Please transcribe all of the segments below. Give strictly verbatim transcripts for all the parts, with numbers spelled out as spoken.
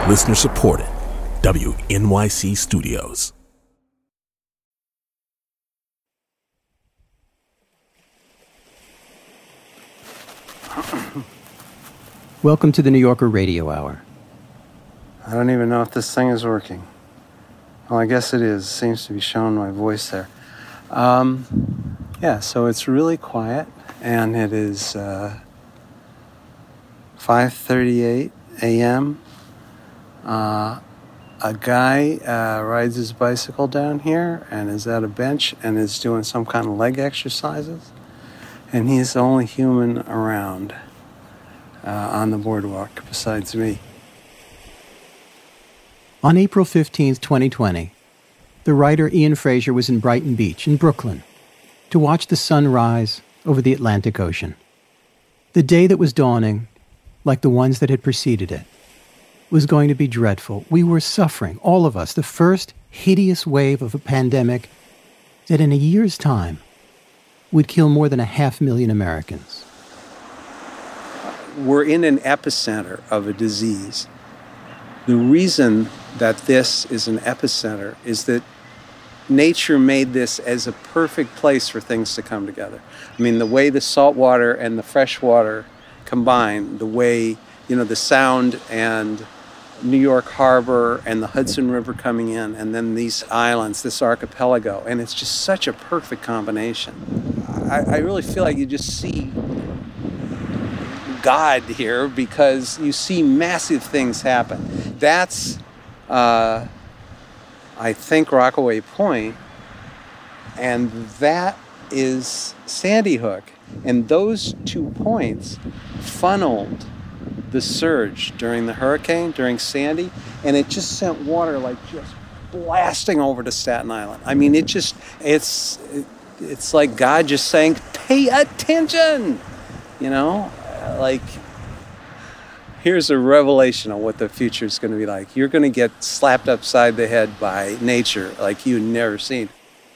Listener supported. W N Y C Studios. Welcome to the New Yorker Radio Hour. I don't even know if this thing is working. Well, I guess it is. It seems to be showing my voice there. Um, yeah, so it's really quiet, and it is uh, five thirty-eight a.m. Uh, a guy uh, rides his bicycle down here and is at a bench and is doing some kind of leg exercises. And he's the only human around uh, on the boardwalk besides me. On April fifteenth, twenty twenty, the writer Ian Fraser was in Brighton Beach in Brooklyn to watch the sun rise over the Atlantic Ocean. The day that was dawning, like the ones that had preceded it, was going to be dreadful. We were suffering, all of us, the first hideous wave of a pandemic that in a year's time would kill more than a half million Americans. We're in an epicenter of a disease. The reason that this is an epicenter is that nature made this as a perfect place for things to come together. I mean, the way the salt water and the fresh water combine, the way, you know, the Sound and New York Harbor and the Hudson River coming in, and then these islands, this archipelago, and it's just such a perfect combination. I, I really feel like you just see God here because you see massive things happen. That's, uh, I think, Rockaway Point, and that is Sandy Hook. And those two points funneled the surge during the hurricane, during Sandy, and it just sent water like just blasting over to Staten Island. I mean, it just, it's, it, it's like God just saying, pay attention, you know? Like, here's a revelation of what the future is going to be like. You're going to get slapped upside the head by nature like you've never seen.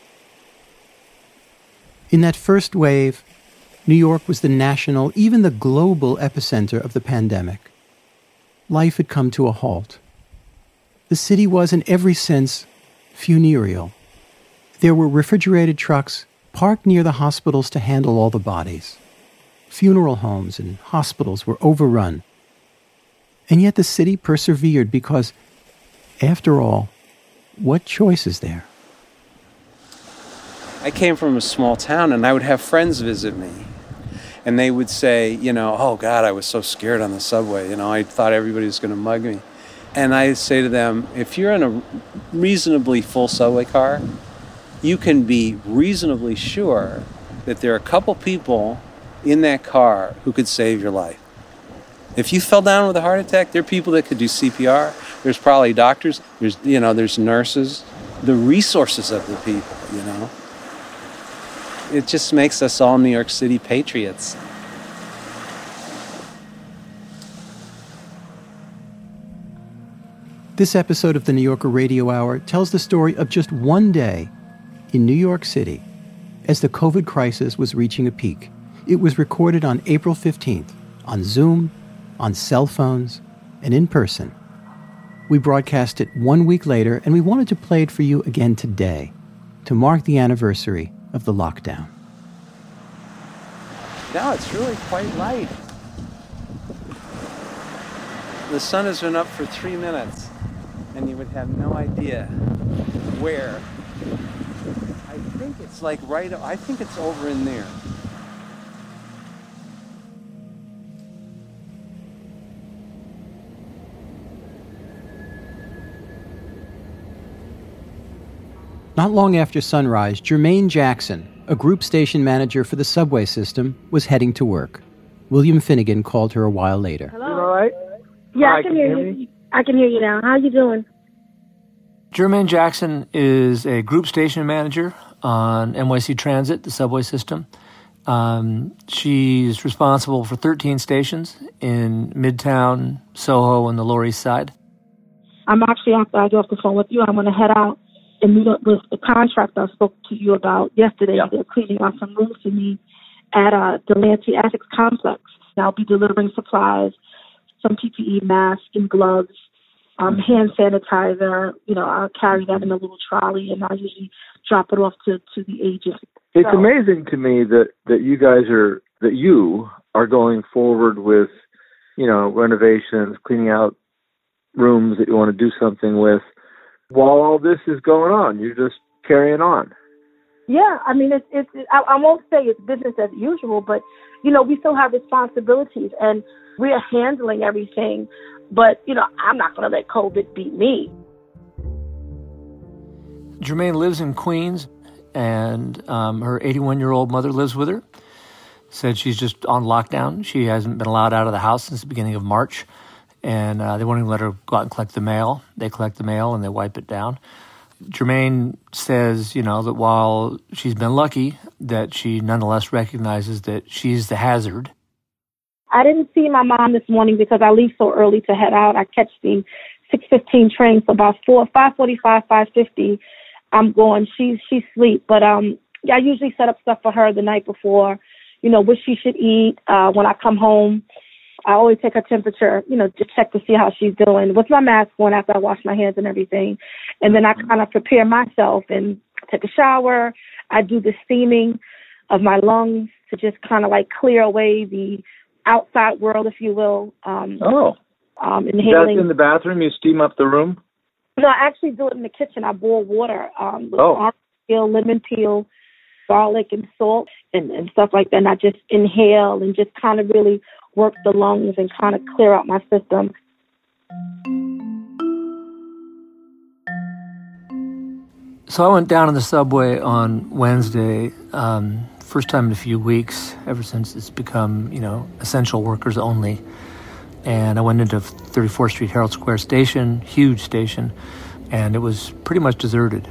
In that first wave, New York was the national, even the global epicenter of the pandemic. Life had come to a halt. The city was, in every sense, funereal. There were refrigerated trucks parked near the hospitals to handle all the bodies. Funeral homes and hospitals were overrun. And yet the city persevered because, after all, what choice is there? I came from a small town, and I would have friends visit me. And they would say, you know, oh, God, I was so scared on the subway. You know, I thought everybody was going to mug me. And I say to them, if you're in a reasonably full subway car, you can be reasonably sure that there are a couple people in that car who could save your life. If you fell down with a heart attack, there are people that could do C P R. There's probably doctors. There's, you know, there's nurses. The resources of the people, you know. It just makes us all New York City patriots. This episode of the New Yorker Radio Hour tells the story of just one day in New York City as the COVID crisis was reaching a peak. It was recorded on April fifteenth, on Zoom, on cell phones, and in person. We broadcast it one week later, and we wanted to play it for you again today to mark the anniversary of the lockdown. Now it's really quite light. The sun has been up for three minutes, and you would have no idea where. I think it's like right, I think it's over in there. Not long after sunrise, Jermaine Jackson, a group station manager for the subway system, was heading to work. William Finnegan called her a while later. Hello? You all right? Yeah, Hi, I can, hear you. I can hear you now. How you doing? Jermaine Jackson is a group station manager on N Y C Transit, the subway system. Um, she's responsible for thirteen stations in Midtown, Soho, and the Lower East Side. I'm actually, after I get off the phone with you, I'm going to head out and meet up with the contractor I spoke to you about yesterday. Yep. They're cleaning out some roofs for me at uh, the Delancey Essex Complex. I'll be delivering supplies, some P P E masks and gloves, um, hand sanitizer. You know, I'll carry that in a little trolley, and I usually drop it off to, to the agents. It's so, amazing to me that, that you guys are, that you are going forward with, you know, renovations, cleaning out rooms that you want to do something with, while all this is going on. You're just carrying on. Yeah, I mean, it's, it's, I, I won't say it's business as usual, but, you know, we still have responsibilities and we are handling everything. But, you know, I'm not going to let COVID beat me. Jermaine lives in Queens, and um, her eighty-one-year-old mother lives with her. Said she's just on lockdown. She hasn't been allowed out of the house since the beginning of March, and uh, they won't even let her go out and collect the mail. They collect the mail and they wipe it down. Jermaine says, you know, that while she's been lucky, that she nonetheless recognizes that she's the hazard. I didn't see my mom this morning because I leave so early to head out. I catch the six fifteen train, so about four, five forty-five, five fifty, I'm going. She's she's asleep, but um, yeah, I usually set up stuff for her the night before. You know, what she should eat. Uh, when I come home, I always take her temperature, you know, just check to see how she's doing with my mask on after I wash my hands and everything. And then I kind of prepare myself and take a shower. I do the steaming of my lungs to just kind of like clear away the outside world, if you will. Um, oh. Um, inhaling. That's in the bathroom? You steam up the room? No, I actually do it in the kitchen. I boil water um, with oh. orange peel, lemon peel, garlic and salt and, and stuff like that. And I just inhale and just kind of really work the lungs and kind of clear out my system. So I went down on the subway on Wednesday, um, first time in a few weeks, ever since it's become, you know, essential workers only. And I went into thirty-fourth Street Herald Square station, huge station, and it was pretty much deserted.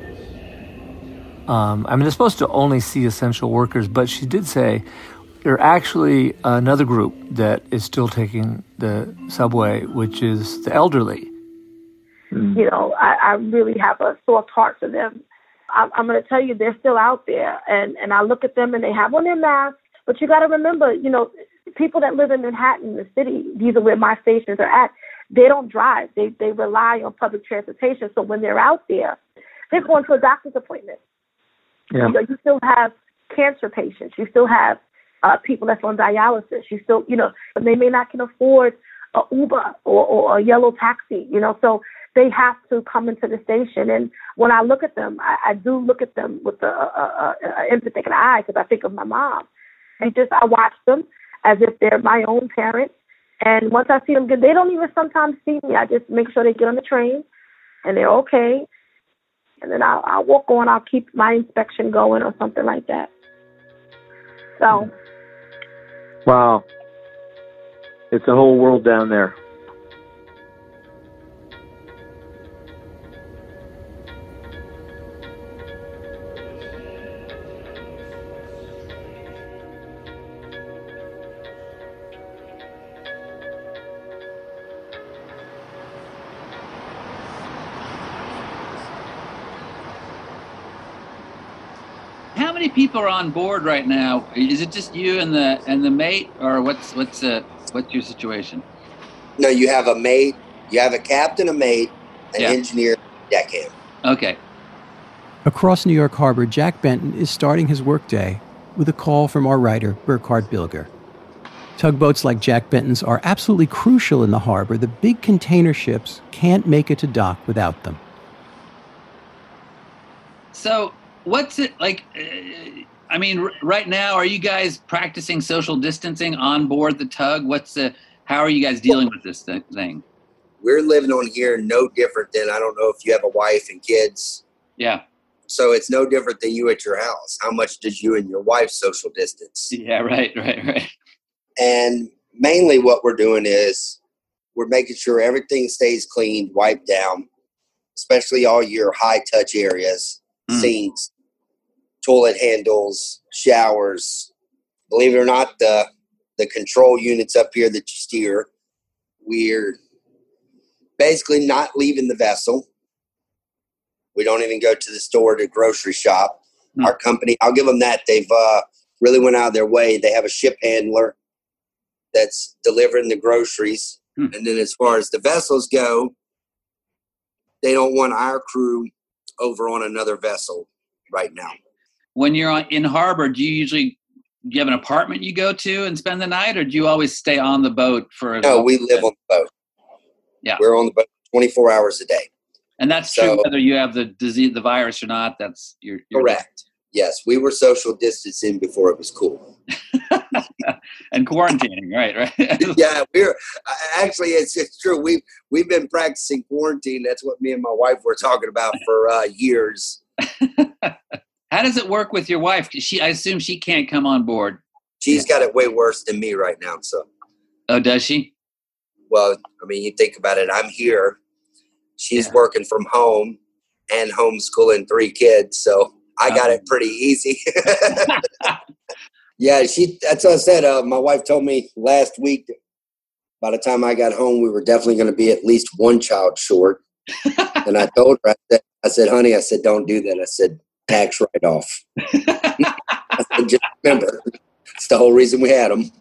Um, I mean, they're supposed to only see essential workers, but she did say there's actually another group that is still taking the subway, which is the elderly. You know, I, I really have a soft heart for them. I'm, I'm going to tell you, they're still out there, and, and I look at them, and they have on their masks, but you got to remember, you know, people that live in Manhattan, the city, these are where my stations are at, they don't drive. They they rely on public transportation, so when they're out there, they're going to a doctor's appointment. Yeah. You know, you still have cancer patients. You still have uh, people that's on dialysis. You still, you know, and they may not can afford a Uber or, or a yellow taxi, you know, so they have to come into the station. And when I look at them, I, I do look at them with a, a, a, a empathetic eye because I think of my mom. And just I watch them as if they're my own parents. And once I see them, they don't even sometimes see me. I just make sure they get on the train and they're okay. And then I'll, I'll walk on. I'll keep my inspection going or something like that. So. Wow. It's a whole world down there. How many people are on board right now? Is it just you and the and the mate, or what's what's uh, what's your situation? No, you have a mate, you have a captain, a mate, an yeah. engineer, deckhand. Okay. Across New York Harbor, Jack Benton is starting his workday with a call from our writer, Burkhard Bilger. Tugboats like Jack Benton's are absolutely crucial in the harbor. The big container ships can't make it to dock without them. So, what's it like? Uh, I mean, r- right now, are you guys practicing social distancing on board the tug? What's the? How are you guys dealing with this th- thing? We're living on here no different than, I don't know if you have a wife and kids. Yeah. So it's no different than you at your house. How much does you and your wife social distance? Yeah, right, right, right. And mainly what we're doing is we're making sure everything stays cleaned, wiped down, especially all your high-touch areas, mm. sinks, toilet handles, showers. Believe it or not, the the control units up here that you steer, we're basically not leaving the vessel. We don't even go to the store to grocery shop. Mm. Our company, I'll give them that. They've uh, really went out of their way. They have a ship handler that's delivering the groceries. Mm. And then as far as the vessels go, they don't want our crew over on another vessel right now. When you're on, in harbor, do you usually do you have an apartment you go to and spend the night, or do you always stay on the boat for? No, we live on the boat. Yeah, we're on the boat twenty-four hours a day, and that's so, true whether you have the disease, the virus, or not. That's you're, you're correct. Yes, we were social distancing before it was cool. And quarantining, right? Right. Yeah, we're actually it's it's true. We've we've been practicing quarantine. That's what me and my wife were talking about for uh, years. How does it work with your wife? She, I assume she can't come on board. She's got it way worse than me right now. So. Oh, does she? Well, I mean, you think about it. I'm here. She's Yeah. working from home and homeschooling three kids, so I got it pretty easy. Yeah, she. That's what I said. Uh, my wife told me last week. By the time I got home, we were definitely going to be at least one child short. And I told her, I said, I said, honey, I said, don't do that. I said, tax write-off. I said, just remember, it's the whole reason we had them.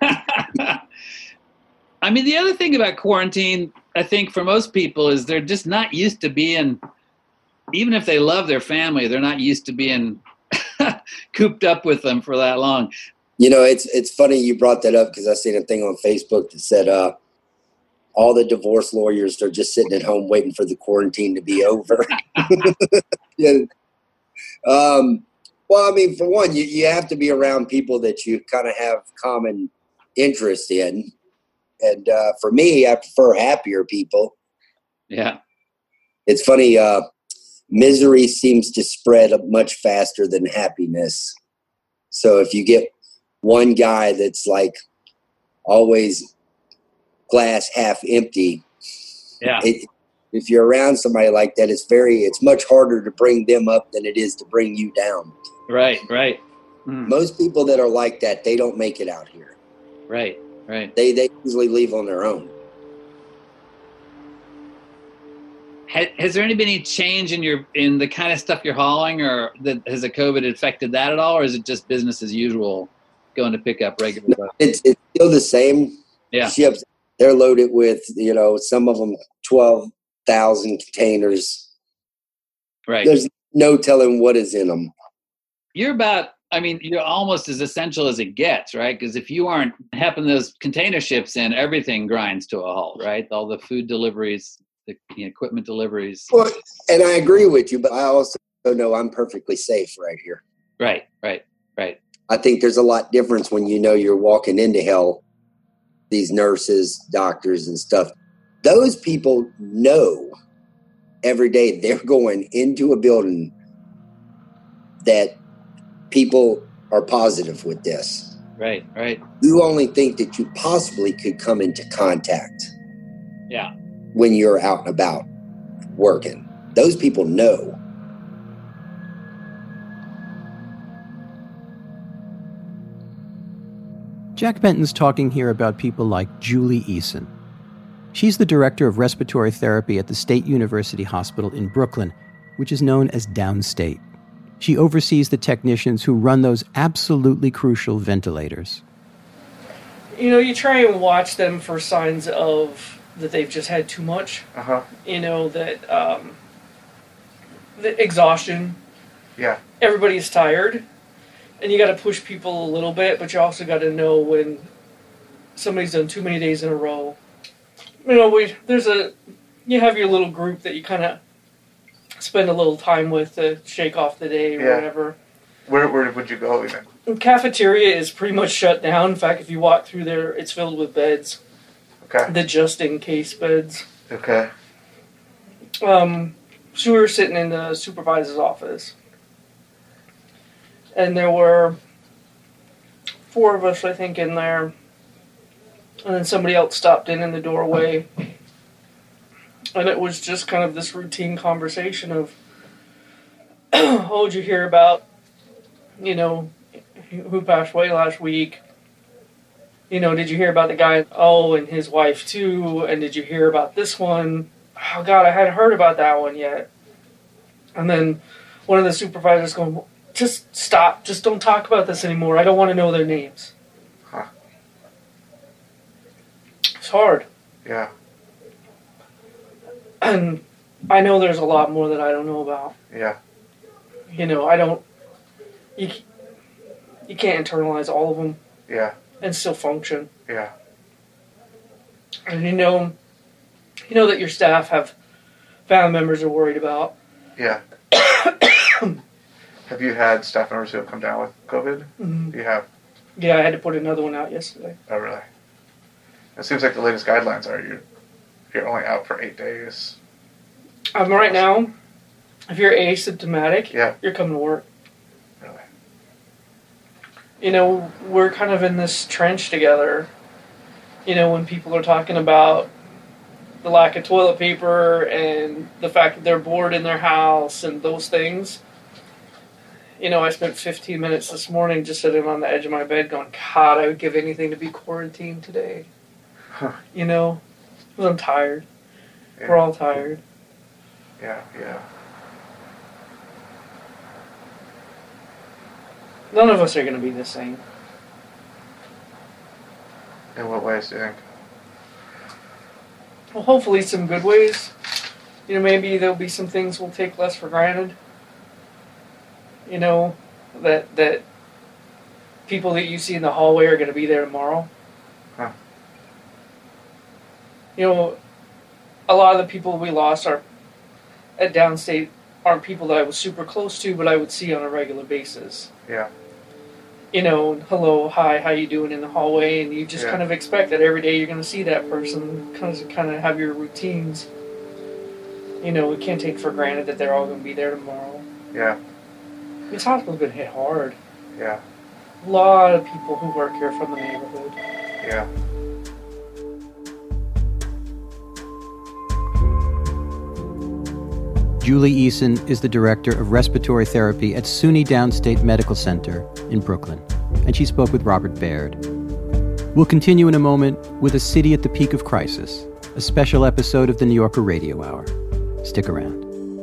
I mean, the other thing about quarantine, I think for most people, is they're just not used to being, even if they love their family, they're not used to being cooped up with them for that long. You know, it's it's funny you brought that up because I seen a thing on Facebook that said uh, all the divorce lawyers are just sitting at home waiting for the quarantine to be over. Yeah. Um, well, I mean, for one, you, you have to be around people that you kind of have common interest in. And uh, for me, I prefer happier people. Yeah. It's funny. Uh, misery seems to spread much faster than happiness. So if you get one guy that's like always glass half empty, yeah. It, if you're around somebody like that, it's very, it's much harder to bring them up than it is to bring you down. Right, right. Mm. Most people that are like that, they don't make it out here. Right, right. They they usually leave on their own. Has, has there any been any change in your in the kind of stuff you're hauling, or that, has the COVID affected that at all, or is it just business as usual, going to pick up regular no, stuff? It's it's still the same. Yeah. Ships. They're loaded with, you know, some of them twelve thousand containers. Right. There's no telling what is in them. You're about, I mean, you're almost as essential as it gets, right? Because if you aren't helping those container ships in, everything grinds to a halt, right? All the food deliveries, the, the equipment deliveries. Well, and I agree with you, but I also know I'm perfectly safe right here. Right, right, right. I think there's a lot difference when you know you're walking into hell, these nurses, doctors, and stuff. Those people know every day they're going into a building that people are positive with this. Right, right. You only think that you possibly could come into contact. Yeah. When you're out and about working. Those people know. Jack Benton's talking here about people like Julie Eason. She's the director of respiratory therapy at the State University Hospital in Brooklyn, which is known as Downstate. She oversees the technicians who run those absolutely crucial ventilators. You know, you try and watch them for signs of that they've just had too much. Uh-huh. You know, that um, the exhaustion. Yeah. Everybody's tired. And you got to push people a little bit, but you also got to know when somebody's done too many days in a row. You know, we there's a you have your little group that you kind of spend a little time with to shake off the day or yeah. whatever. Where where would you go even? The cafeteria is pretty much shut down. In fact, if you walk through there, it's filled with beds. Okay. The just-in-case beds. Okay. Um, so we were sitting in the supervisor's office. And there were four of us, I think, in there. And then somebody else stopped in in the doorway. And it was just kind of this routine conversation of, oh, did you hear about, you know, who passed away last week? You know, did you hear about the guy, oh, and his wife too? And did you hear about this one? Oh, God, I hadn't heard about that one yet. And then one of the supervisors going, just stop. Just don't talk about this anymore. I don't want to know their names. Huh. It's hard. Yeah. And I know there's a lot more that I don't know about. Yeah. You know, I don't, you, you can't internalize all of them. Yeah. And still function. Yeah. And you know, you know that your staff have family members are worried about. Yeah. Have you had staff members who have come down with COVID? Mm-hmm. You have? Yeah, I had to put another one out yesterday. Oh, really? It seems like the latest guidelines are you're, you're only out for eight days. Um, right now, if you're asymptomatic, yeah. you're coming to work. Really? You know, we're kind of in this trench together. You know, when people are talking about the lack of toilet paper and the fact that they're bored in their house and those things. You know, I spent fifteen minutes this morning just sitting on the edge of my bed going, God, I would give anything to be quarantined today. Huh. You know, because I'm tired. Yeah. We're all tired. Yeah, yeah. None of us are going to be the same. In what ways do you think? Well, hopefully some good ways. You know, maybe there'll be some things we'll take less for granted. You know, that that people that you see in the hallway are going to be there tomorrow. Huh. You know, a lot of the people we lost are at Downstate aren't people that I was super close to, but I would see on a regular basis. Yeah. You know, hello, hi, how you doing in the hallway, and you just yeah. kind of expect that every day you're going to see that person, kind of, kind of have your routines. You know, we can't take for granted that they're all going to be there tomorrow. Yeah. This hospital's been hit hard. Yeah. A lot of people who work here from the neighborhood. Yeah. Julie Eason is the director of respiratory therapy at SUNY Downstate Medical Center in Brooklyn, and she spoke with Robert Baird. We'll continue in a moment with A City at the Peak of Crisis, a special episode of the New Yorker Radio Hour. Stick around.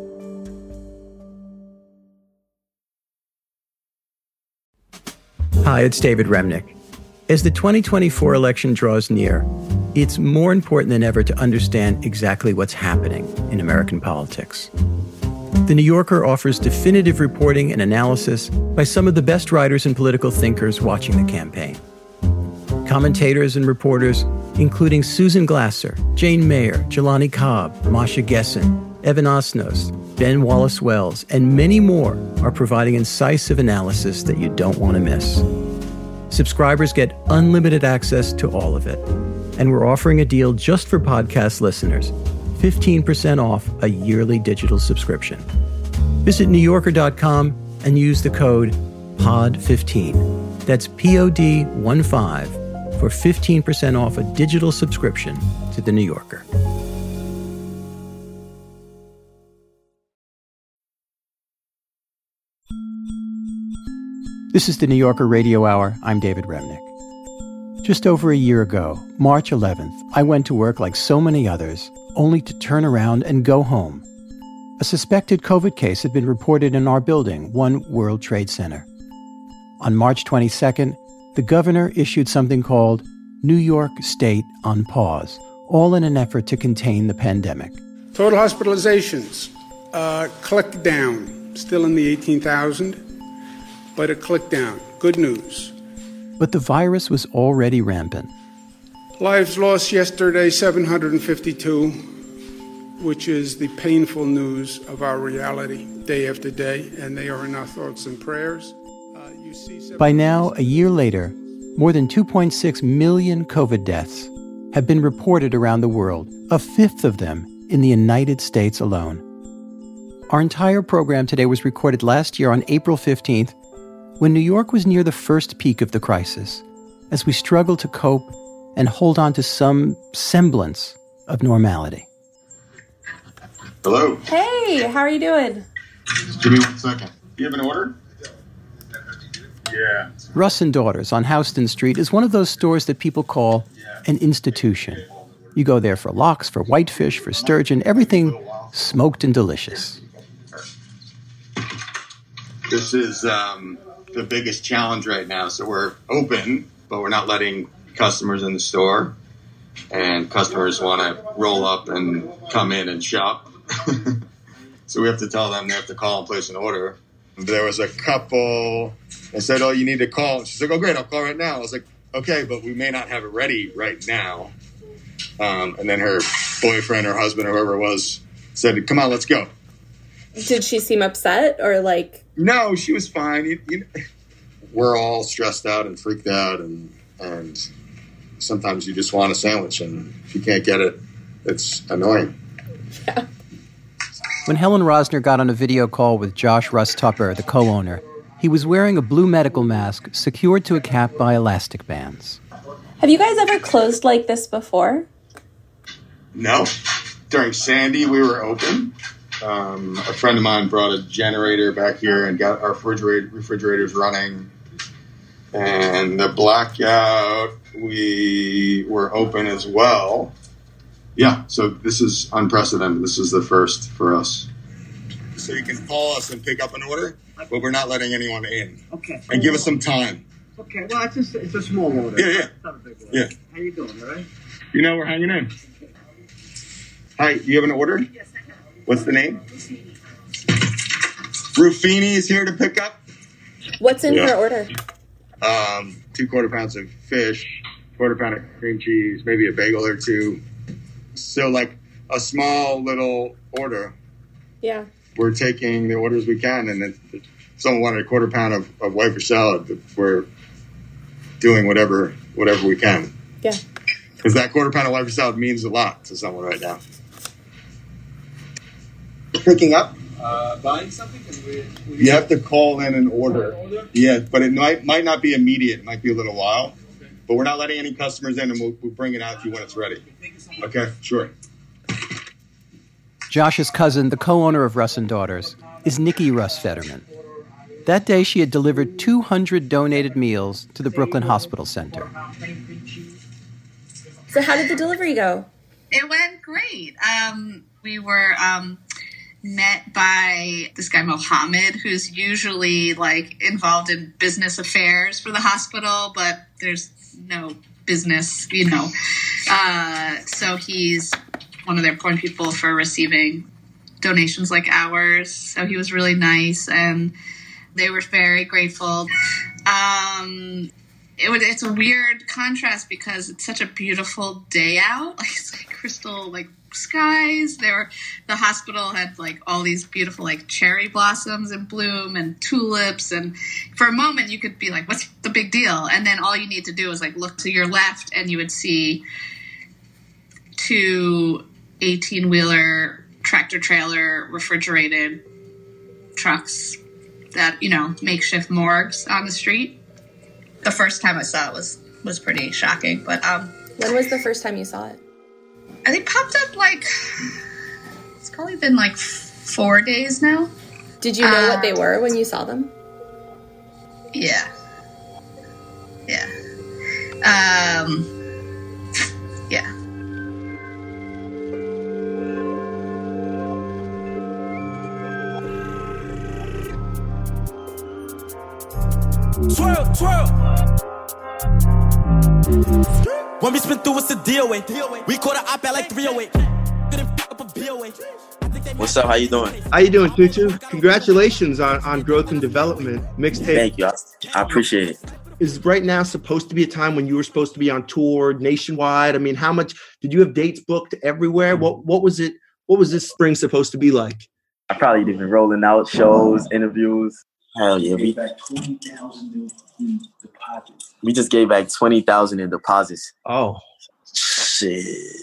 Hi, it's David Remnick. As the twenty twenty-four election draws near, it's more important than ever to understand exactly what's happening in American politics. The New Yorker offers definitive reporting and analysis by some of the best writers and political thinkers watching the campaign. Commentators and reporters, including Susan Glasser, Jane Mayer, Jelani Cobb, Masha Gessen, Evan Osnos, Ben Wallace-Wells, and many more are providing incisive analysis that you don't want to miss. Subscribers get unlimited access to all of it. And we're offering a deal just for podcast listeners, fifteen percent off a yearly digital subscription. Visit new yorker dot com and use the code P O D fifteen. That's P O D one five for fifteen percent off a digital subscription to The New Yorker. This is the New Yorker Radio Hour. I'm David Remnick. Just over a year ago, March eleventh, I went to work like so many others, only to turn around and go home. A suspected COVID case had been reported in our building, One World Trade Center. On March twenty-second, the governor issued something called New York State on Pause, all in an effort to contain the pandemic. Total hospitalizations, uh, click down, still in the eighteen thousand. But a click down. Good news. But the virus was already rampant. Lives lost yesterday, seven hundred fifty-two, which is the painful news of our reality day after day, and they are in our thoughts and prayers. Uh, you see By now, a year later, more than two point six million COVID deaths have been reported around the world, a fifth of them in the United States alone. Our entire program today was recorded last year on April fifteenth, when New York was near the first peak of the crisis, as we struggled to cope and hold on to some semblance of normality. Hello. Hey, how are you doing? Just give me one second. Do you have an order? Yeah. Russ and Daughters on Houston Street is one of those stores that people call an institution. You go there for lox, for whitefish, for sturgeon, everything smoked and delicious. This is um, the biggest challenge right now. So we're open, but we're not letting customers in the store. And customers want to roll up and come in and shop. So we have to tell them they have to call and place an order. There was a couple, I said, oh, you need to call. She's like, oh, great, I'll call right now. I was like, okay, but we may not have it ready right now. Um, and then her boyfriend or husband or whoever it was said, come on, let's go. Did she seem upset or like? No, she was fine. You, you, we're all stressed out and freaked out, and and sometimes you just want a sandwich, and if you can't get it, it's annoying. Yeah. When Helen Rosner got on a video call with Josh Russ Tupper, the co-owner, he was wearing a blue medical mask secured to a cap by elastic bands. Have you guys ever closed like this before? No. During Sandy, we were open. Um, a friend of mine brought a generator back here and got our refrigerator, refrigerators running. And the blackout, we were open as well. Yeah, so this is unprecedented. This is the first for us. So you can call us and pick up an order, but we're not letting anyone in. Okay. And give us some time. Okay, well, it's just it's a small order. Yeah, yeah. It's not a big order. Yeah. How you doing, all right? You know we're hanging in. Hi, do you have an order? Yes, I have. What's the name? Ruffini is here to pick up. What's in Yeah. her order? Um, two quarter pounds of fish, quarter pound of cream cheese, maybe a bagel or two. So like a small little order. Yeah. We're taking the orders we can, and if someone wanted a quarter pound of, of white fish salad, we're doing whatever whatever we can. Yeah. Because that quarter pound of white fish salad means a lot to someone right now. Picking up? Uh, buying something? Can we, we You have to call in an order. order? Yeah, but it might might not be immediate. It might be a little while. Okay. But we're not letting any customers in, and we'll, we'll bring it out to you when it's ready. Okay, sure. Josh's cousin, the co-owner of Russ and Daughters, is Nikki Russ Fetterman. That day, she had delivered two hundred donated meals to the Brooklyn Hospital Center. So how did the delivery go? It went great. Um, we were um, met by this guy, Mohammed, who's usually like involved in business affairs for the hospital, but there's no business, you know. Uh, so he's one of their point people for receiving donations like ours. So he was really nice, and they were very grateful. Um, it was, it's a weird contrast because it's such a beautiful day out. Like it's like crystal, like skies. There were, the hospital had like all these beautiful like cherry blossoms in bloom and tulips, and for a moment you could be like, what's the big deal? And then all you need to do is like look to your left and you would see two eighteen-wheeler tractor trailer refrigerated trucks that, you know, makeshift morgues on the street. The first time I saw it was was pretty shocking. But um, when was the first time you saw it? I think popped up like, it's probably been like four days now. Did you know uh, what they were when you saw them? Yeah. Yeah. Um, yeah. Twirl, twirl. When we spin through, it's a deal with. We caught an op at like three oh eight. What's up? How you doing? How you doing, Tutu? Congratulations on, on growth and development. Mixtape. Thank you. I, I appreciate it. Is right now supposed to be a time when you were supposed to be on tour nationwide? I mean, how much did you have dates booked everywhere? What what was it? What was this spring supposed to be like? I probably been rolling out shows, interviews. Hell yeah, we we just gave back twenty thousand in deposits. Oh, shit.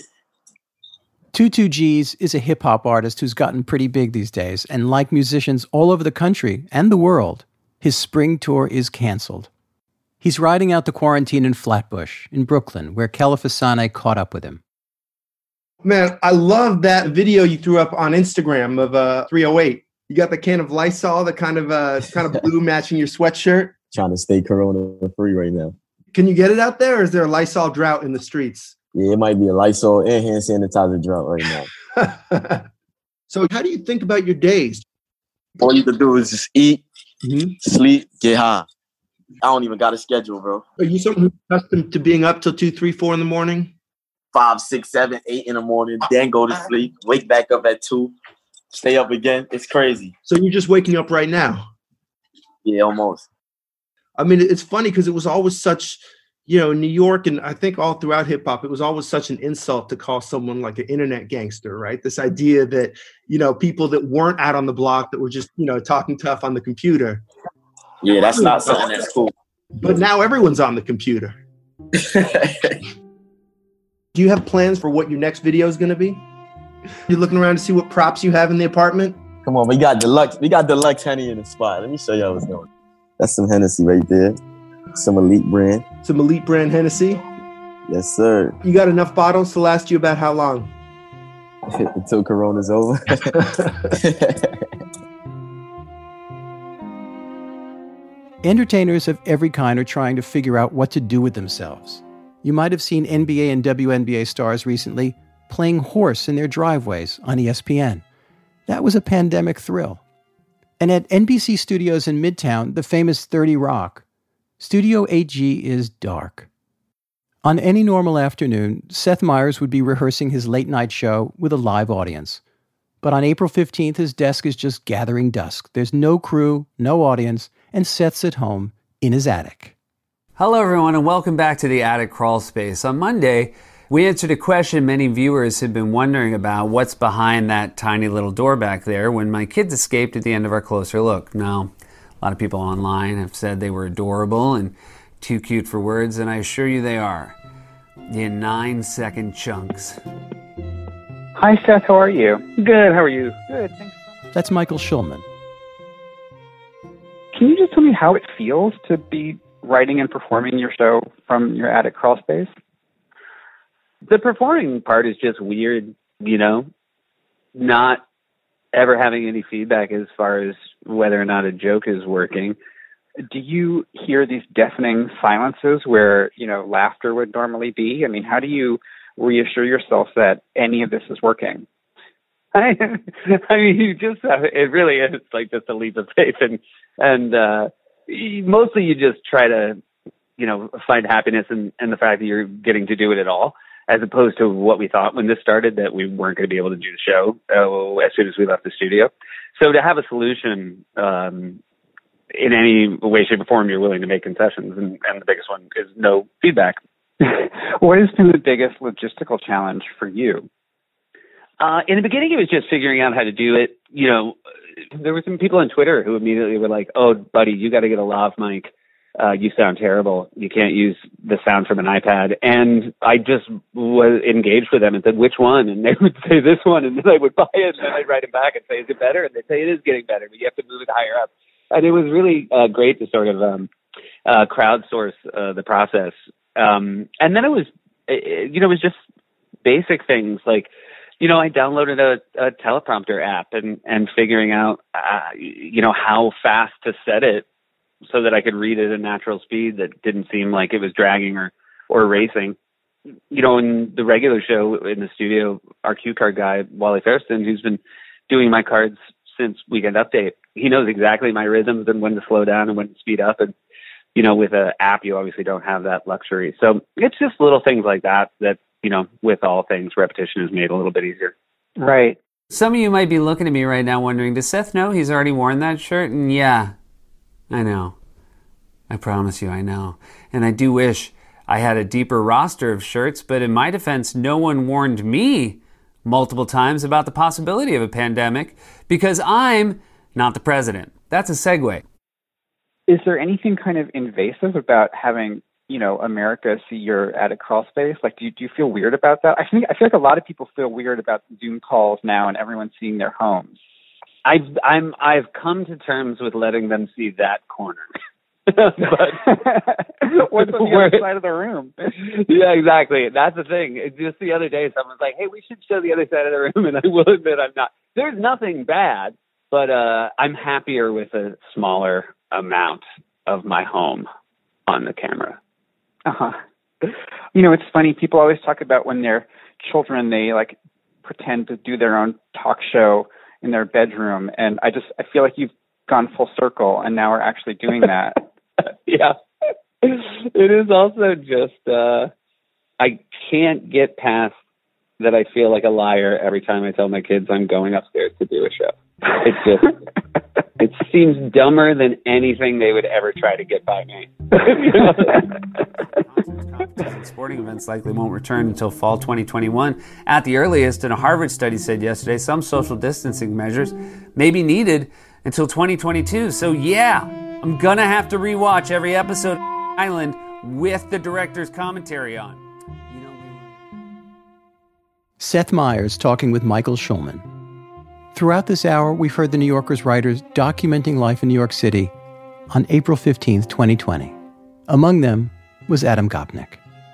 Tutu G's is a hip-hop artist who's gotten pretty big these days, and like musicians all over the country and the world, his spring tour is canceled. He's riding out the quarantine in Flatbush, in Brooklyn, where Kelefa Sanneh caught up with him. Man, I love that video you threw up on Instagram of uh, three oh eight. You got the can of Lysol, the kind of uh, kind of blue matching your sweatshirt. Trying to stay corona-free right now. Can you get it out there, or is there a Lysol drought in the streets? Yeah, it might be a Lysol and hand sanitizer drought right now. So how do you think about your days? All you can do is just eat, mm-hmm. sleep, get high. I don't even got a schedule, bro. Are you someone who's accustomed to being up till two, three, four in the morning? Five, six, seven, eight in the morning, then go to sleep, wake back up at two, stay up again. It's crazy. So you're just waking up right now? Yeah, almost. I mean, it's funny because it was always such, you know, in New York and I think all throughout hip hop, it was always such an insult to call someone like an internet gangster, right? This idea that, you know, people that weren't out on the block, that were just, you know, talking tough on the computer. Yeah, that's not something that's cool. But now everyone's on the computer. Do you have plans for what your next video is going to be? You're looking around to see what props you have in the apartment? Come on, we got deluxe. We got deluxe Henny in the spot. Let me show y'all what's going on. That's some Hennessy right there. Some elite brand. Some elite brand Hennessy? Yes, sir. You got enough bottles to last you about how long? Until Corona's over. Entertainers of every kind are trying to figure out what to do with themselves. You might have seen N B A and W N B A stars recently playing horse in their driveways on E S P N. That was a pandemic thrill. And at N B C Studios in Midtown, the famous thirty Rock, Studio eight G is dark. On any normal afternoon, Seth Meyers would be rehearsing his late-night show with a live audience. But on April fifteenth, his desk is just gathering dust. There's no crew, no audience, and Seth's at home in his attic. Hello, everyone, and welcome back to the Attic Crawl Space. On Monday, we answered a question many viewers had been wondering about: what's behind that tiny little door back there when my kids escaped at the end of our Closer Look. Now, a lot of people online have said they were adorable and too cute for words, and I assure you they are. In nine-second chunks. Hi, Seth. How are you? Good. How are you? Good. Thanks. That's Michael Schulman. Can you just tell me how it feels to be writing and performing your show from your attic crawl space? The performing part is just weird, you know, not ever having any feedback as far as whether or not a joke is working. Do you hear these deafening silences where, you know, laughter would normally be? I mean, how do you reassure yourself that any of this is working? I, I mean, you just have, it really is like just a leap of faith. And, and uh, mostly you just try to, you know, find happiness in, in the fact that you're getting to do it at all, as opposed to what we thought when this started, that we weren't going to be able to do the show uh, as soon as we left the studio. So to have a solution um, in any way, shape, or form, you're willing to make concessions. And, and the biggest one is no feedback. What has been the biggest logistical challenge for you? Uh, in the beginning, it was just figuring out how to do it. You know, there were some people on Twitter who immediately were like, "Oh, buddy, you got to get a lav mic. Uh, you sound terrible. You can't use the sound from an iPad." And I just was engaged with them and said, "Which one?" And they would say this one, and then I would buy it, and then I'd write them back and say, "Is it better?" And they'd say, "It is getting better, but you have to move it higher up." And it was really uh, great to sort of um, uh, crowdsource uh, the process. Um, and then it was, you know, it was just basic things like, you know, I downloaded a, a teleprompter app and, and figuring out, uh, you know, how fast to set it so that I could read at a natural speed that didn't seem like it was dragging or, or racing. You know, in the regular show in the studio, our cue card guy, Wally Fairstein, who's been doing my cards since Weekend Update, he knows exactly my rhythms and when to slow down and when to speed up. And, you know, with an app, you obviously don't have that luxury. So it's just little things like that that, you know, with all things, repetition is made a little bit easier. Right. Some of you might be looking at me right now wondering, does Seth know he's already worn that shirt? And yeah, I know. I promise you, I know. And I do wish I had a deeper roster of shirts, but in my defense, no one warned me multiple times about the possibility of a pandemic because I'm not the president. That's a segue. Is there anything kind of invasive about having, you know, America see your attic crawl space? Like, do you, do you feel weird about that? I think I feel like a lot of people feel weird about Zoom calls now and everyone seeing their homes. I've I'm I've come to terms with letting them see that corner. But what's on the other side of the room? Yeah, exactly. That's the thing. Just the other day, someone's like, "Hey, we should show the other side of the room," and I will admit I'm not. There's nothing bad, but uh, I'm happier with a smaller amount of my home on the camera. Uh-huh. You know, it's funny. People always talk about when they're children, they like pretend to do their own talk show in their bedroom. And I just, I feel like you've gone full circle and now we're actually doing that. Yeah. It is also just, uh, I can't get past that I feel like a liar every time I tell my kids I'm going upstairs to do a show. It's just, it seems dumber than anything they would ever try to get by me. Sporting events likely won't return until fall twenty twenty-one at the earliest, and a Harvard study said yesterday some social distancing measures may be needed until twenty twenty-two. So yeah, I'm gonna have to rewatch every episode of Island with the director's commentary on. Seth Meyers talking with Michael Schulman. Throughout this hour, we've heard the New Yorker's writers documenting life in New York City on April fifteenth, twenty twenty. Among them was Adam Gopnik.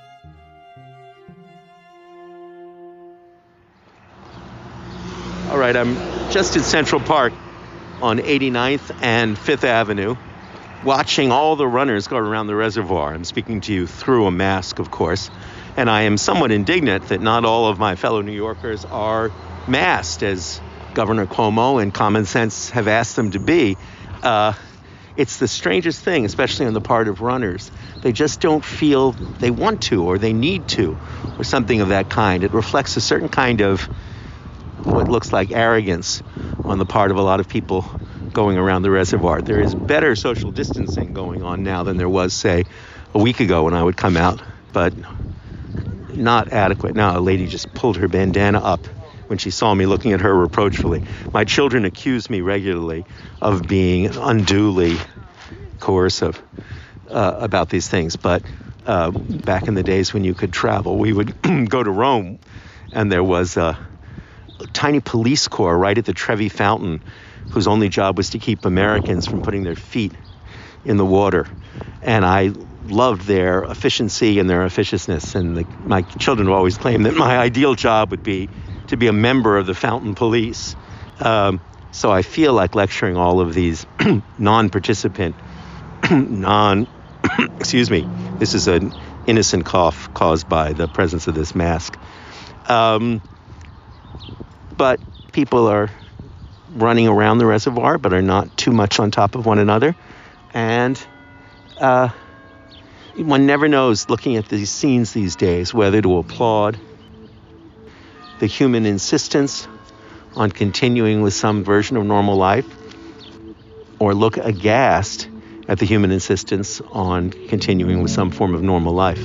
All right, I'm just in Central Park on eighty-ninth and Fifth Avenue, watching all the runners go around the reservoir. I'm speaking to you through a mask, of course, and I am somewhat indignant that not all of my fellow New Yorkers are masked, as Governor Cuomo and common sense have asked them to be. Uh, it's the strangest thing, especially on the part of runners. They just don't feel they want to, or they need to, or something of that kind. It reflects a certain kind of what looks like arrogance on the part of a lot of people going around the reservoir. There is better social distancing going on now than there was, say, a week ago when I would come out, but not adequate. Now, a lady just pulled her bandana up when she saw me looking at her reproachfully. My children accuse me regularly of being unduly coercive uh, about these things, but uh, back in the days when you could travel, we would go to Rome, and there was a tiny police corps right at the Trevi Fountain whose only job was to keep Americans from putting their feet in the water. And I loved their efficiency and their officiousness. And the, my children would always claim that my ideal job would be to be a member of the Fountain Police. Um, so I feel like lecturing all of these non-participant, non, excuse me, this is an innocent cough caused by the presence of this mask. Um, but people are running around the reservoir, but are not too much on top of one another. And uh, one never knows, looking at these scenes these days, whether to applaud the human insistence on continuing with some version of normal life, or look aghast at the human insistence on continuing with some form of normal life.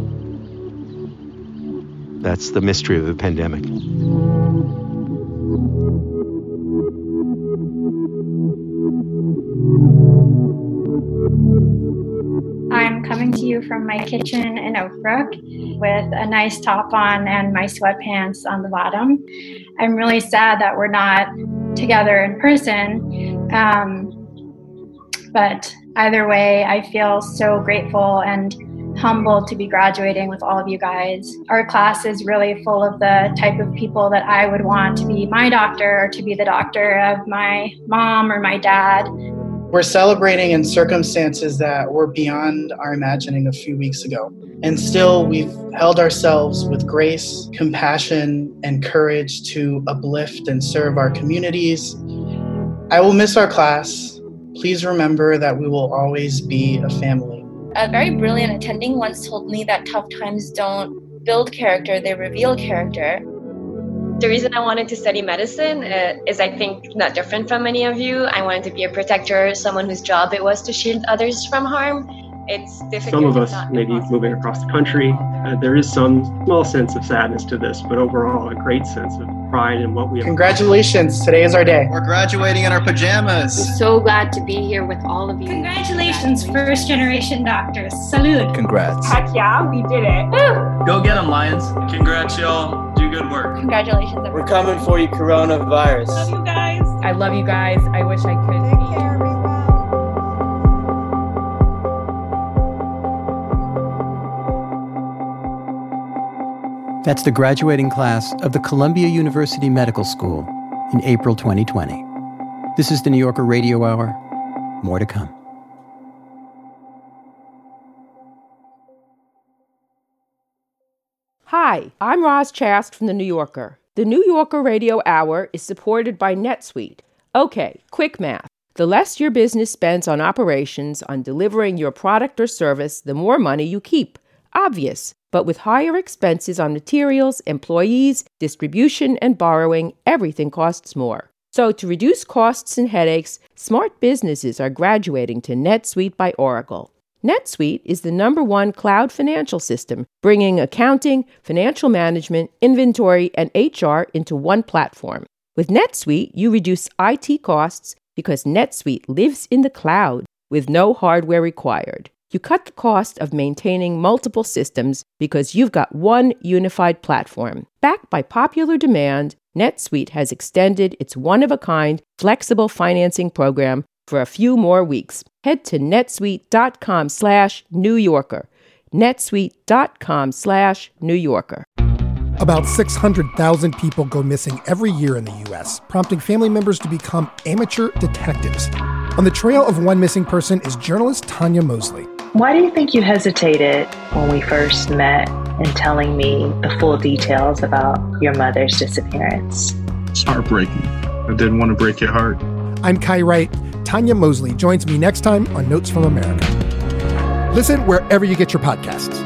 That's the mystery of the pandemic. I'm coming to you from my kitchen in Oak Brook with a nice top on and my sweatpants on the bottom. I'm really sad that we're not together in person, um, but either way, I feel so grateful and humbled to be graduating with all of you guys. Our class is really full of the type of people that I would want to be my doctor or to be the doctor of my mom or my dad. We're celebrating in circumstances that were beyond our imagining a few weeks ago. And still, we've held ourselves with grace, compassion, and courage to uplift and serve our communities. I will miss our class. Please remember that we will always be a family. A very brilliant attending once told me that tough times don't build character, they reveal character. The reason I wanted to study medicine uh, is, I think, not different from many of you. I wanted to be a protector, someone whose job it was to shield others from harm. It's difficult. Some of us may be moving across the country. Uh, there is some small sense of sadness to this, but overall a great sense of pride in what we have. Congratulations, today is our day. We're graduating in our pajamas. I'm so glad to be here with all of you. Congratulations, first generation doctors. Salute. Congrats. Heck yeah, we did it. Woo! Go get them, Lions. Congrats, y'all. Do good work. Congratulations, everyone. We're coming for you, coronavirus. Love you guys. I love you guys. I wish I could. Take care, everyone. That's the graduating class of the Columbia University Medical School in April twenty twenty. This is the New Yorker Radio Hour. More to come. Hi, I'm Roz Chast from The New Yorker. The New Yorker Radio Hour is supported by NetSuite. Okay, quick math. The less your business spends on operations, on delivering your product or service, the more money you keep. Obvious. But with higher expenses on materials, employees, distribution, and borrowing, everything costs more. So to reduce costs and headaches, smart businesses are graduating to NetSuite by Oracle. NetSuite is the number one cloud financial system, bringing accounting, financial management, inventory, and H R into one platform. With NetSuite, you reduce I T costs because NetSuite lives in the cloud with no hardware required. You cut the cost of maintaining multiple systems because you've got one unified platform. Backed by popular demand, NetSuite has extended its one-of-a-kind flexible financing program for a few more weeks. Head to netsuite.com slash New Yorker. netsuite.com slash New Yorker. About six hundred thousand people go missing every year in the U S, prompting family members to become amateur detectives. On the trail of one missing person is journalist Tanya Mosley. Why do you think you hesitated when we first met in telling me the full details about your mother's disappearance? It's heartbreaking. I didn't want to break your heart. I'm Kai Wright. Tanya Mosley joins me next time on Notes from America. Listen wherever you get your podcasts.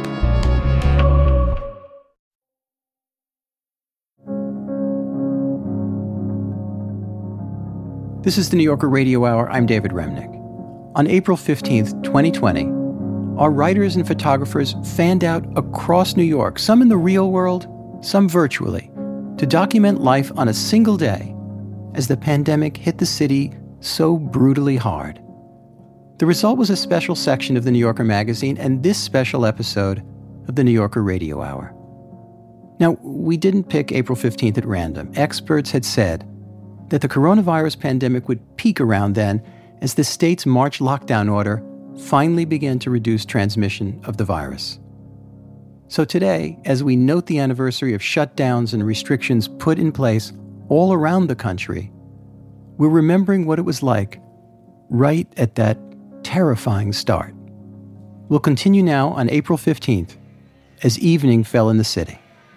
This is the New Yorker Radio Hour. I'm David Remnick. On April fifteenth, twenty twenty, our writers and photographers fanned out across New York, some in the real world, some virtually, to document life on a single day as the pandemic hit the city so brutally hard. The result was a special section of the New Yorker magazine and this special episode of the New Yorker Radio Hour. Now, we didn't pick April fifteenth at random. Experts had said that the coronavirus pandemic would peak around then as the state's March lockdown order finally began to reduce transmission of the virus. So today, as we note the anniversary of shutdowns and restrictions put in place all around the country, we're remembering what it was like right at that terrifying start. We'll continue now on April fifteenth as evening fell in the city.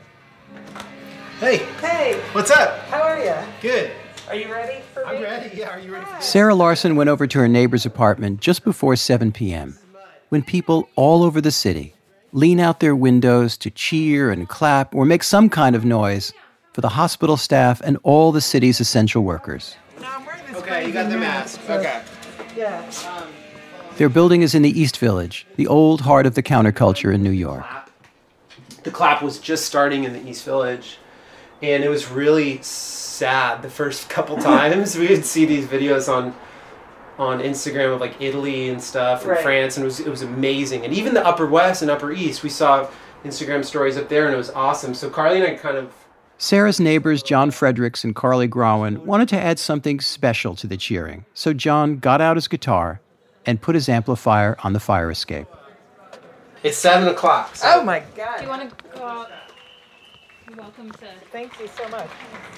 Hey. Hey. What's up? How are you? Good. Are you ready for me? I'm ready. Yeah, are you ready for me? Sarah Larson went over to her neighbor's apartment just before seven p.m. when people all over the city lean out their windows to cheer and clap or make some kind of noise for the hospital staff and all the city's essential workers. Okay, you got the mask. Okay. Yeah. Their building is in the East Village, the old heart of the counterculture in New York. The clap was just starting in the East Village, and it was really sad the first couple times. We would see these videos on on Instagram of like Italy and stuff and Right. France, and it was it was amazing. And even the Upper West and Upper East, we saw Instagram stories up there, and it was awesome. So Carly and I kind of Sarah's neighbors, John Fredericks and Carly Growan, wanted to add something special to the cheering. So John got out his guitar and put his amplifier on the fire escape. it's seven o'clock. So Oh my God. Do you want to go out? You're welcome to. Thank you so much.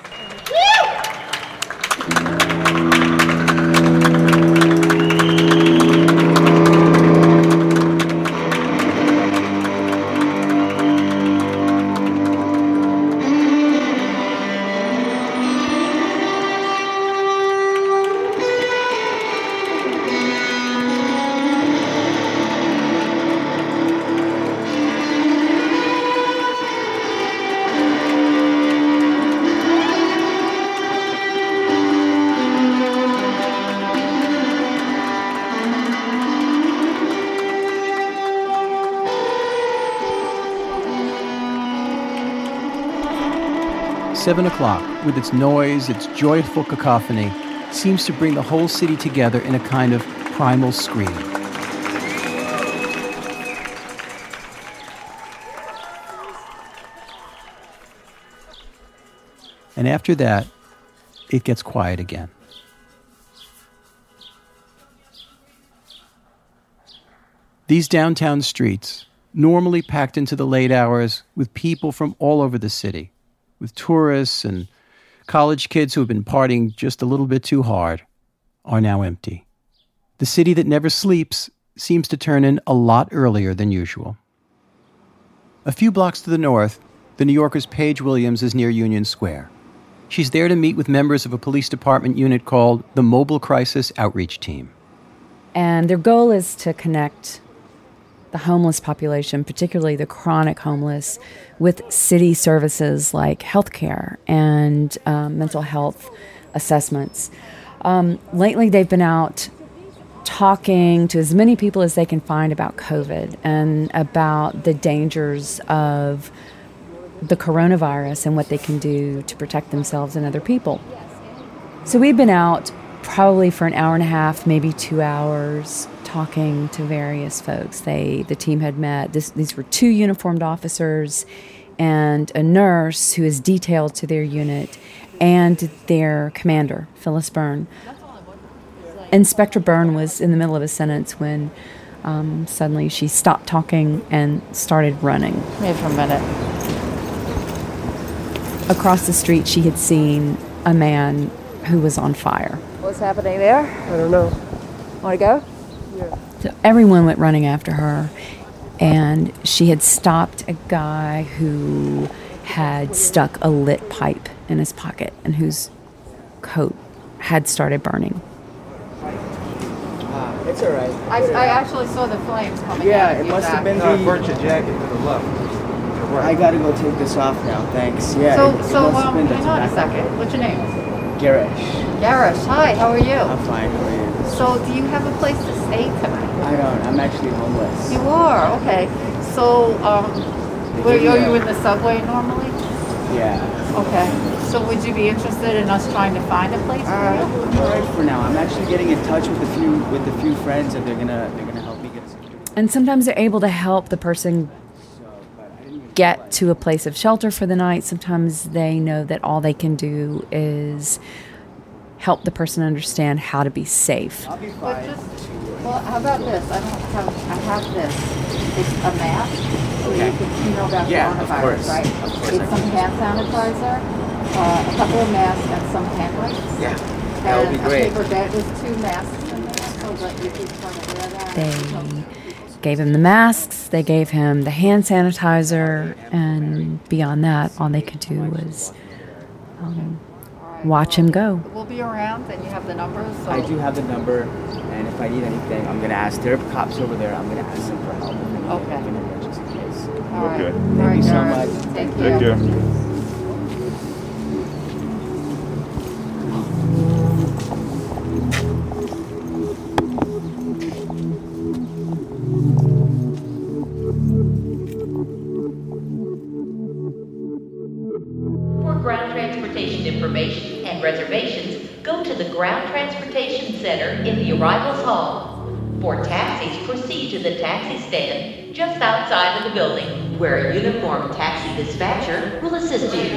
Seven o'clock, with its noise, its joyful cacophony, seems to bring the whole city together in a kind of primal scream. And after that, it gets quiet again. These downtown streets, normally packed into the late hours with people from all over the city, with tourists and college kids who have been partying just a little bit too hard, are now empty. The city that never sleeps seems to turn in a lot earlier than usual. A few blocks to the north, the New Yorker's Paige Williams is near Union Square. She's there to meet with members of a police department unit called the Mobile Crisis Outreach Team. And their goal is to connect the homeless population, particularly the chronic homeless, with city services like healthcare and um, mental health assessments. Um, lately, they've been out talking to as many people as they can find about COVID and about the dangers of the coronavirus and what they can do to protect themselves and other people. So we've been out probably for an hour and a half, maybe two hours, talking to various folks. They, the team had met. This, these were two uniformed officers and a nurse who is detailed to their unit, and their commander, Phyllis Byrne. Inspector Byrne was in the middle of a sentence when um, suddenly she stopped talking and started running. Wait for a minute. Across the street, she had seen a man who was on fire. What's happening there? I don't know. Want to go? Yeah. So everyone went running after her, and she had stopped a guy who had stuck a lit pipe in his pocket and whose coat had started burning. Ah, it's all right. I, I actually saw the flames coming Yeah, out. it must have been No, the... burnt your jacket to the left. I gotta go take this off now, thanks. Yeah. So, it, it so must have um, been the hang on a tobacco. second. What's your name? Garish. Garish. Hi, how are you? I'm fine, how are you? So, do you have a place to stay tonight? I don't, I'm actually homeless. You are? Okay. So, um, where, give are me you a- in the subway normally? Yeah. Okay. So, would you be interested in us trying to find a place for Uh, you? I'm alright for now. I'm actually getting in touch with a few with a few friends, and they're gonna they're gonna help me get a security. And sometimes they're able to help the person get to a place of shelter for the night. Sometimes they know that all they can do is help the person understand how to be safe. I'll be But fine. just, well, how about this? I don't have, I have this. It's a mask, so Okay. you can, you know about Yeah, of coronavirus, course. right? Of course It's I some hand sanitizer, uh, a couple of masks, and some hand wipes. Yeah, that would be And great. a paper bag with two masks in there, so that you can kind of wear that. They gave him the masks, they gave him the hand sanitizer, and beyond that, all they could do was um, watch him go. We'll be around, and you have the numbers. So. I do have the number, and if I need anything, I'm gonna ask. There are cops over there. I'm gonna ask them for help. If I Okay. need anything, just in case. All right. Thank All right, you so Gareth. much. Take care. care. For ground transportation information and reservations, go to the Ground Transportation Center in the Arrivals Hall. For taxis, proceed to the taxi stand just outside of the building, where a uniformed taxi dispatcher will assist you.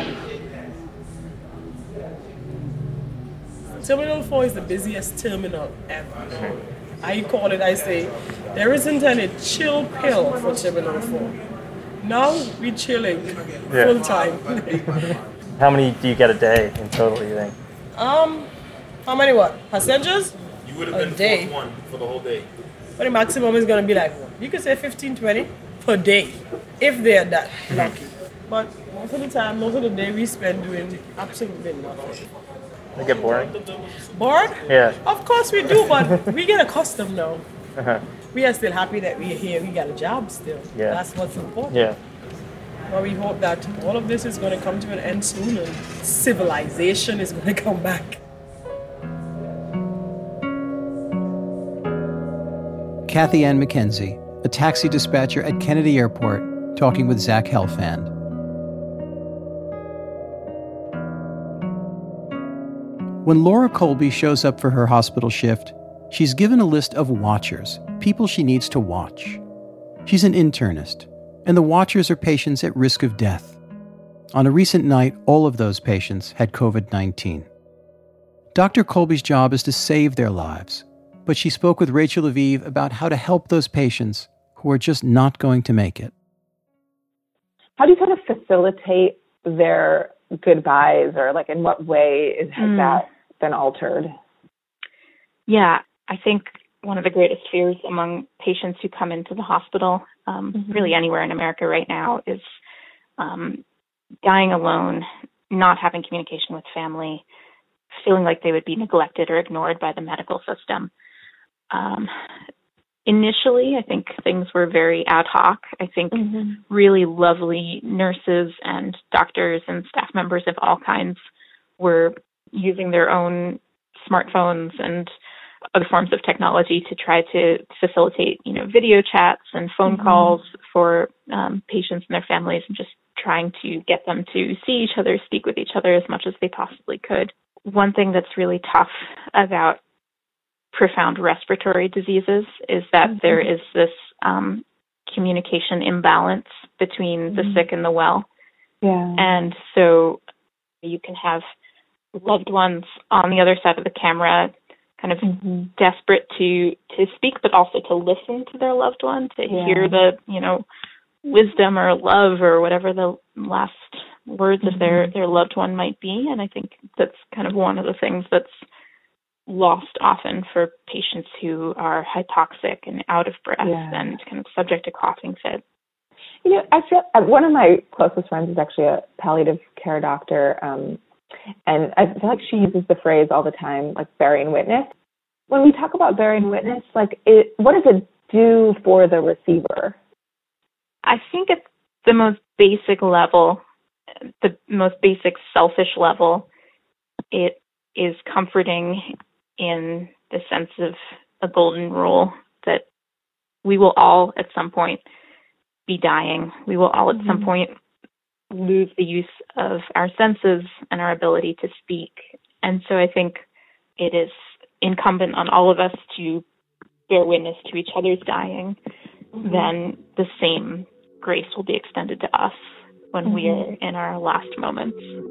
Terminal four is the busiest terminal ever. I call it, I say, there isn't any chill pill for Terminal four. Now we're chilling Yeah. full time. How many do you get a day in total, you think? um, how many what? Passengers? You would have A been day. fourth one for the whole day. But the maximum is going to be like, you could say fifteen, twenty per day, if they're that lucky. But most of the time, most of the day we spend doing absolutely nothing. They get boring? Bored? Yeah. Of course we do, but we get accustomed now. Uh-huh. We are still happy that we're here. We got a job still. Yeah. That's what's important. Yeah. But we hope that all of this is going to come to an end soon and civilization is going to come back. Kathy Ann McKenzie, a taxi dispatcher at Kennedy Airport, talking with Zach Helfand. When Laura Colby shows up for her hospital shift, she's given a list of watchers, people she needs to watch. She's an internist, and the watchers are patients at risk of death. On a recent night, all of those patients had covid nineteen. Doctor Colby's job is to save their lives, but she spoke with Rachel Aviv about how to help those patients who are just not going to make it. How do you kind of facilitate their goodbyes, or like in what way is, has Mm. that been altered? Yeah, I think one of the greatest fears among patients who come into the hospital, um, Mhm. really anywhere in America right now, is um, dying alone, not having communication with family, feeling like they would be neglected or ignored by the medical system. Um, initially, I think things were very ad hoc. I think mm-hmm. really lovely nurses and doctors and staff members of all kinds were using their own smartphones and other forms of technology to try to facilitate, you know, video chats and phone mm-hmm. calls for um, patients and their families, and just trying to get them to see each other, speak with each other as much as they possibly could. One thing that's really tough about profound respiratory diseases is that mm-hmm. there is this um, communication imbalance between mm-hmm. the sick and the well. Yeah. And so you can have loved ones on the other side of the camera kind of mm-hmm. desperate to, to speak, but also to listen to their loved one, to yeah. hear the, you know, wisdom or love or whatever the last words mm-hmm. of their, their loved one might be. And I think that's kind of one of the things that's lost often for patients who are hypoxic and out of breath yeah. and kind of subject to coughing fits. You know, I feel one of my closest friends is actually a palliative care doctor, um, and I feel like she uses the phrase all the time, like bearing witness. When we talk about bearing witness, like, it, what does it do for the receiver? I think at the most basic level, the most basic selfish level, it is comforting in the sense of a golden rule that we will all at some point be dying. We will all at mm-hmm. some point lose the use of our senses and our ability to speak. And so I think it is incumbent on all of us to bear witness to each other's dying. Mm-hmm. Then the same grace will be extended to us when mm-hmm. we are in our last moments.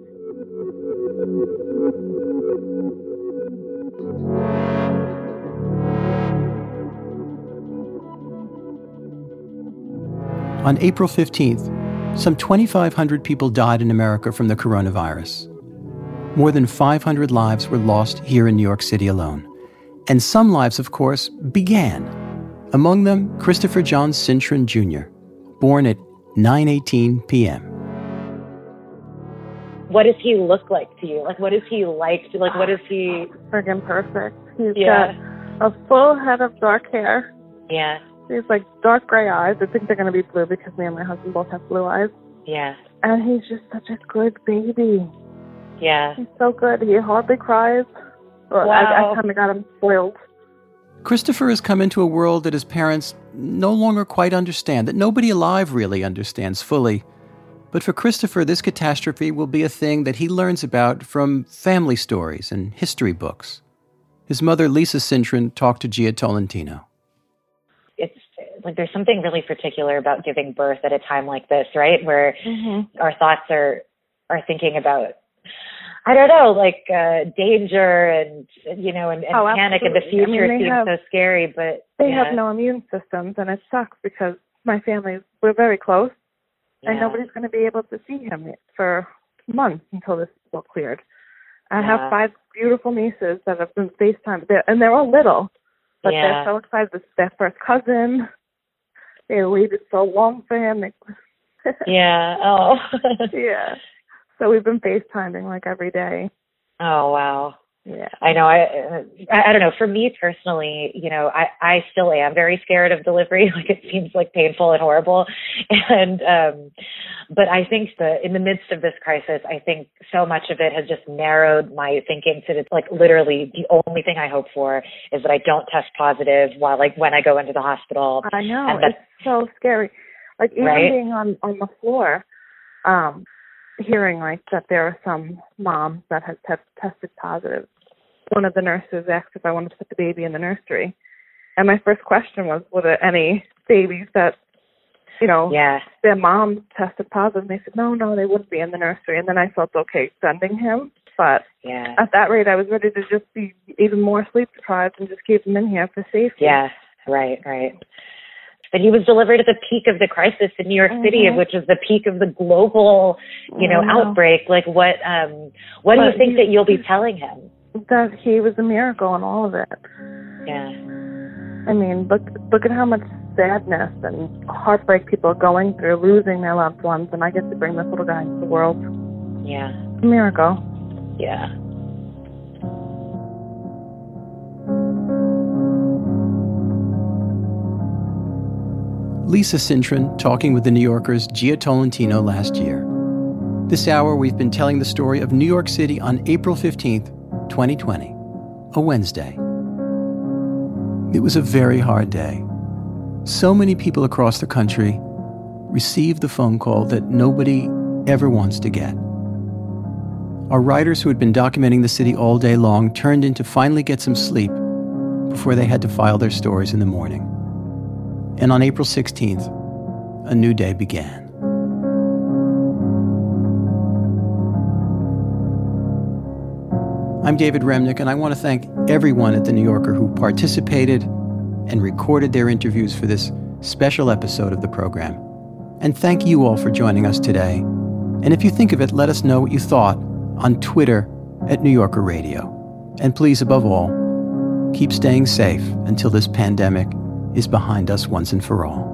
On April fifteenth, some twenty-five hundred people died in America from the coronavirus. More than five hundred lives were lost here in New York City alone. And some lives, of course, began. Among them, Christopher John Cintron Junior, born at nine eighteen p.m. What does he look like to you? Like, what is he like? Like, what is he? Friggin' perfect. He's yeah. got a full head of dark hair. Yeah. He's like dark gray eyes. I think they're going to be blue because me and my husband both have blue eyes. Yeah. And he's just such a good baby. Yeah. He's so good. He hardly cries. Well, wow. I, I kind of got him spoiled. Christopher has come into a world that his parents no longer quite understand, that nobody alive really understands fully. But for Christopher, this catastrophe will be a thing that he learns about from family stories and history books. His mother, Lisa Cintron, talked to Gia Tolentino. It's like there's something really particular about giving birth at a time like this, right? Where mm-hmm. our thoughts are are thinking about, I don't know, like uh, danger and, you know, and, and oh, panic in the future. I mean, seems have, so scary, but they yeah. have no immune systems, and it sucks because my family, we're very close, yeah. and nobody's going to be able to see him for months until this is all cleared. I yeah. have five beautiful nieces that have been FaceTime, they're, and they're all little, but yeah. they're so excited. This is their first cousin. They waited so long for him. They, yeah. Oh. yeah. So we've been FaceTiming like every day. Oh, wow. Yeah. I know. I, I I don't know. For me personally, you know, I, I still am very scared of delivery. Like, it seems like painful and horrible. And, um, but I think that in the midst of this crisis, I think so much of it has just narrowed my thinking to this, like, literally the only thing I hope for is that I don't test positive while, like, when I go into the hospital. I know. And it's so scary. Like, even right? being on, on the floor, um, hearing like that there are some moms that have te- tested positive. One of the nurses asked if I wanted to put the baby in the nursery. And my first question was, were there any babies that, you know, yeah. their mom tested positive? And they said, no, no, they wouldn't be in the nursery. And then I felt okay sending him. But yeah. at that rate, I was ready to just be even more sleep deprived and just keep him in here for safety. Yeah, right, right. But he was delivered at the peak of the crisis in New York mm-hmm. City, which is the peak of the global, you know, know. outbreak. Like, what, um, what but do you think he, that you'll be telling him? That he was a miracle in all of it. Yeah. I mean, look, look at how much sadness and heartbreak people are going through, losing their loved ones, and I get to bring this little guy into the world. Yeah. It's a miracle. Yeah. Lisa Cintron talking with the New Yorker's Gia Tolentino last year. This hour, we've been telling the story of New York City on April fifteenth, twenty twenty, a Wednesday. It was a very hard day. So many people across the country received the phone call that nobody ever wants to get. Our writers who had been documenting the city all day long turned in to finally get some sleep before they had to file their stories in the morning. And on April sixteenth, a new day began. I'm David Remnick, and I want to thank everyone at The New Yorker who participated and recorded their interviews for this special episode of the program. And thank you all for joining us today. And if you think of it, let us know what you thought on Twitter at New Yorker Radio. And please, above all, keep staying safe until this pandemic is behind us once and for all.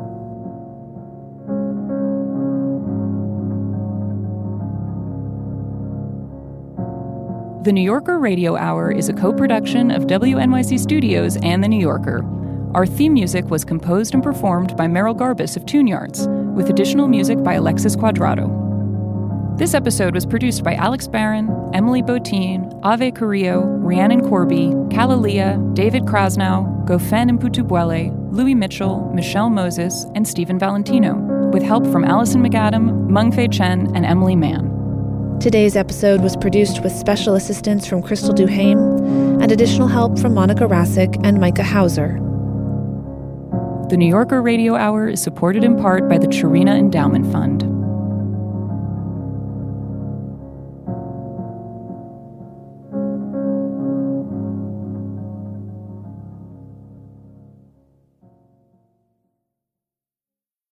The New Yorker Radio Hour is a co-production of W N Y C Studios and The New Yorker. Our theme music was composed and performed by Merrill Garbus of Tune Yards, with additional music by Alexis Quadrado. This episode was produced by Alex Barron, Emily Botine, Ave Carrillo, Rhiannon Corby, Kalalia, David Krasnow, Gofen Mputubwele, Louis Mitchell, Michelle Moses, and Stephen Valentino, with help from Allison McAdam, Mengfei Chen, and Emily Mann. Today's episode was produced with special assistance from Crystal Duhame and additional help from Monica Rasick and Micah Hauser. The New Yorker Radio Hour is supported in part by the Chirina Endowment Fund.